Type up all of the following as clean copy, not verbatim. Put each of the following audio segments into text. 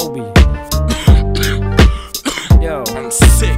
Obi. Yo, I'm sick.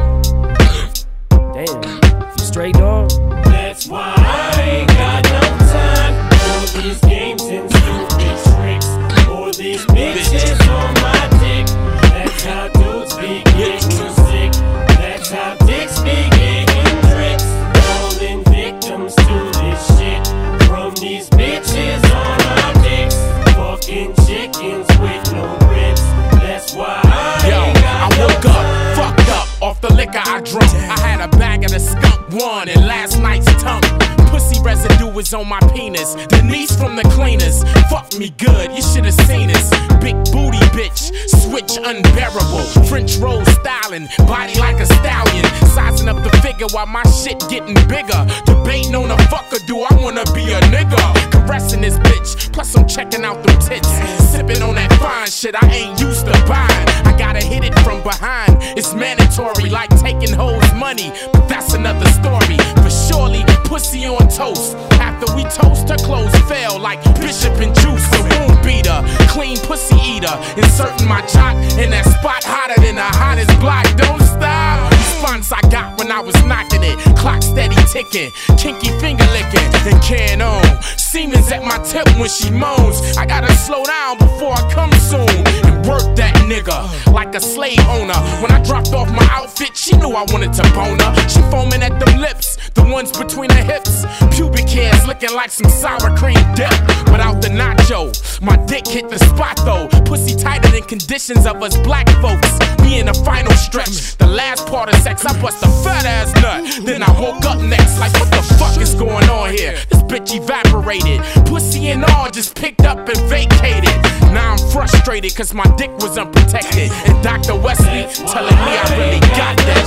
Damn, you straight, dog? That's why I ain't got no time for these games and stupid tricks, or these bitches on my dick. That's how dudes be getting sick. That's how dicks be getting tricks. Falling victims to this shit from these bitches on our dicks. Fucking chickens with no ribs. That's why I ain't got no woke up, fucked up, off the liquor I drunk. I had a bag of the skunk one and last night's tongue. Pussy residue was on my penis. Denise from the cleaners, fuck me good, you should've seen us. Big booty bitch, switch unbearable. French roll styling, body like a stallion. Sizing up the figure while my shit getting bigger. Debating on a fucker, do I wanna be a nigga? Caressing this bitch, plus I'm checking out them tits. Sipping on that fine shit I ain't used to buying. I gotta hit it from behind, it's mandatory, like taking hoes money, but that's another story. For surely, pussy on toast. After we toast, her clothes fell like Bishop and Juice. A wound beater, clean pussy eater. Inserting my jock in that spot hotter than the hottest block. Don't stop. Response I got when I was knocking it. Clock steady ticking, kinky finger licking, and can on. Siemens at my tip when she moans. I gotta slow down before I come soon and work that nigga like a slave owner. When I dropped off my outfit, she knew I wanted to bone her. She foaming at them lips, the ones between her hips. Pubic hairs looking like some sour cream dip without the nacho. My dick hit the spot though. Pussy tighter than conditions of us black folks. We in the final stretch. The last part of sex, I bust a fat ass nut. Then I woke up next like, what the fuck is going on here? This bitch evaporated. Pussy and all just picked up and vacated. Now I'm frustrated cause my dick was unprotected. And Dr. Wesley telling me I really got that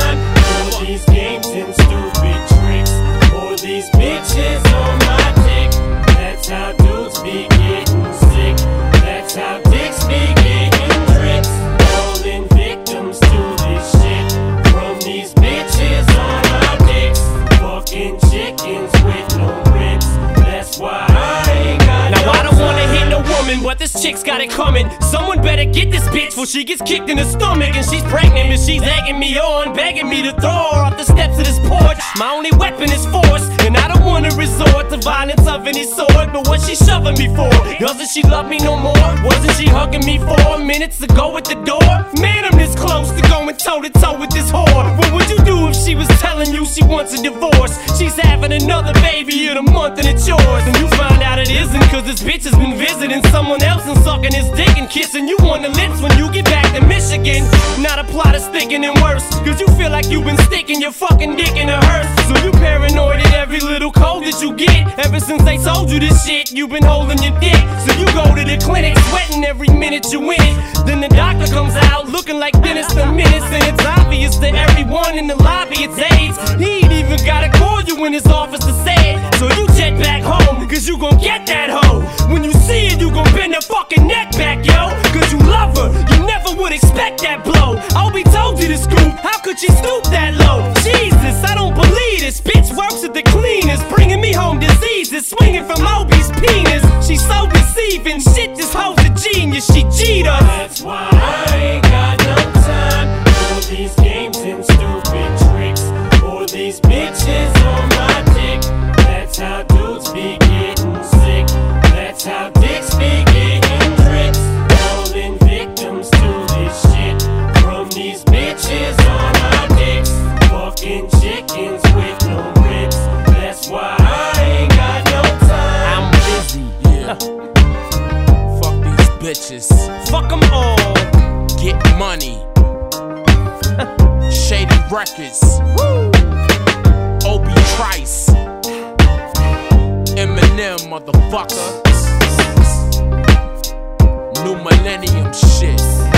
shit. For these games and stupid tricks, or these bitches on my dick. That's how dudes be getting sick. That's how dicks be getting tricks. Falling victims to this shit from these bitches on our dicks. Fucking chickens with no ribs. That's why I ain't got Now no I don't wanna time. hit no woman, but this chick's got it coming. Someone better get this bitch before she gets kicked in the stomach. And she's pregnant and she's egging me on, begging me to throw her off the steps of this porch. My only weapon is force, and I don't wanna resort to violence of any sort. But what's she shoving me for? Doesn't she love me no more? Wasn't she hugging me 4 minutes ago at the door? Man, I'm this close to going toe to toe with this whore. What would you do if she was telling you she wants a divorce? She's having another baby in a month and it's yours. And you find out it isn't cause this bitch has been visiting someone else and sucking his dick and kissing you on the lips when you get back to Michigan. Now the plot is thinking and worse, cause you feel like you've been sticking your fucking dick in a hearse. So you paranoid at every little cold that you get. Ever since they told you this shit, you've been holding your dick. So you go to the clinic, sweating every minute you in it. Then the doctor comes out looking like Dennis the Menace. And it's obvious to everyone in the lobby it's AIDS. He ain't even gotta call you in his office to say it. So you jet back home, cause you gon' get that hoe. When you see it, you gon' bend her fucking neck back, yo. Cause you love her, you never would expect that blow. Obi told you to scoop, how could she stoop that low? Jesus, I don't believe this. Bitch works at the cleaners, bringing me home diseases, swinging from Obi's penis. She's so deceiving, shit, this hoe's a genius, she G'd us. That's why I ain't got no time for these games and stupid tricks, or these bitches on my dick. That's how dudes be getting sick. That's how dicks be getting tricks. Falling victims to this shit from these bitches on our dicks. Fucking chickens with no ribs. That's why I ain't got no time. I'm busy. Yeah. Fuck these bitches. Fuck them all. Get money. Shady Records. Obi Trice. Eminem, motherfucker. New millennium shit.